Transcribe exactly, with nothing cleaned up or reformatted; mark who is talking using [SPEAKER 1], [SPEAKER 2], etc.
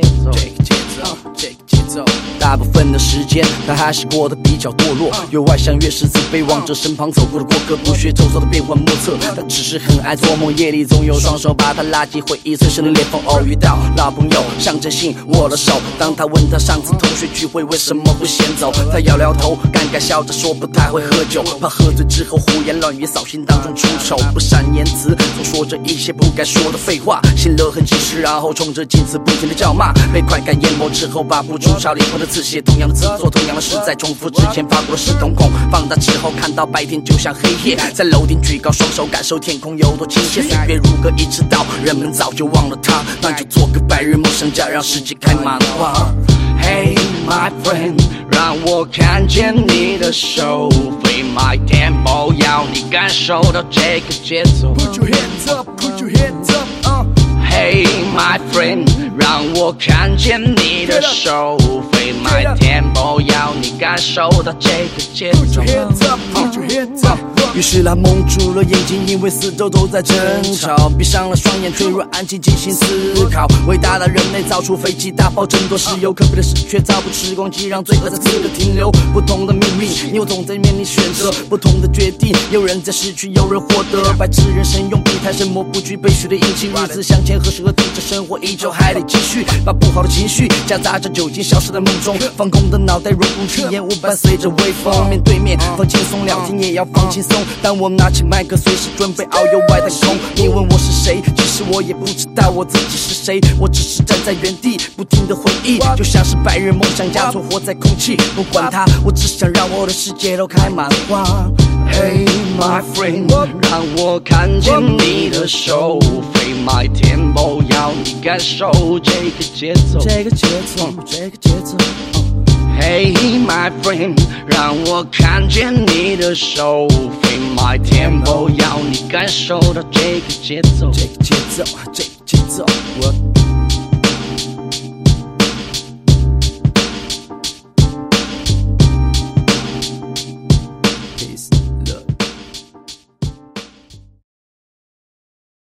[SPEAKER 1] 奏，这个节奏，这个节奏。大部分的时间，他还是过得比较堕落，越外向越是自卑，望着身旁走过的过客，不学周遭的变幻莫测。他只是很爱做梦，夜里总有双手把他拉进回忆最深的裂缝。偶遇到老朋友，象征性握了手。当他问他上次同学聚会为什么不先走，他摇摇头，尴尬笑着说不太会喝酒，怕喝醉之后胡言乱语，扫兴当中出丑。不善言辞，总说着一些不该说的废话，心勒痕几时，然后冲着镜子不停的叫骂。被快感淹没之后，把不出超灵魂的字写同样的字，做同样的事，在重复之前发过的是瞳孔。放大之后看到白天就像黑夜，在楼顶举高双手感受天空有多亲切。岁月如歌一直到人们早就忘了他，那就做个白日梦想家，让世界开满花。Hey my friend， 让我看见你的手，飞 my tempo， 要你感受到这个节奏。Put your hands up, put your hands up、uh.Hey my friend， 让我看见你的手，飞 my tempo， 要你感受到这个节奏。于是他蒙住了眼睛，因为四周都在争吵，闭上了双眼，坠入安静进行思考。伟大的人类造出飞机大炮，争夺石油，可悲的是却造不出时光机，让罪恶在此刻停留。不同的命运，你我总在面临选择，不同的决定，有人在失去，有人获得。白痴人生用笔太深默不惧，被血的印记，日子向前，何时何地，这生活依旧还得继续。把不好的情绪夹杂着酒精，消失在梦中，放空的脑袋如空气，烟雾伴随着微风。面对面放轻松，聊天也要放轻松。当我拿起麦克，随时准备遨游外太空。你问我是谁，其实我也不知道我自己是谁，我只是站在原地，不停的回忆，就像是白日梦想家，存活在空气。不管它，我只想让我的世界都开满花。Hey my friend， 让我看见你的手，飞 my tempo， 要你感受这个节奏，这个节奏，这个节奏。Hey my friend， 让我看见你的手，飞 my tempo， 要你感受到这个节奏，这个节奏，这个节奏。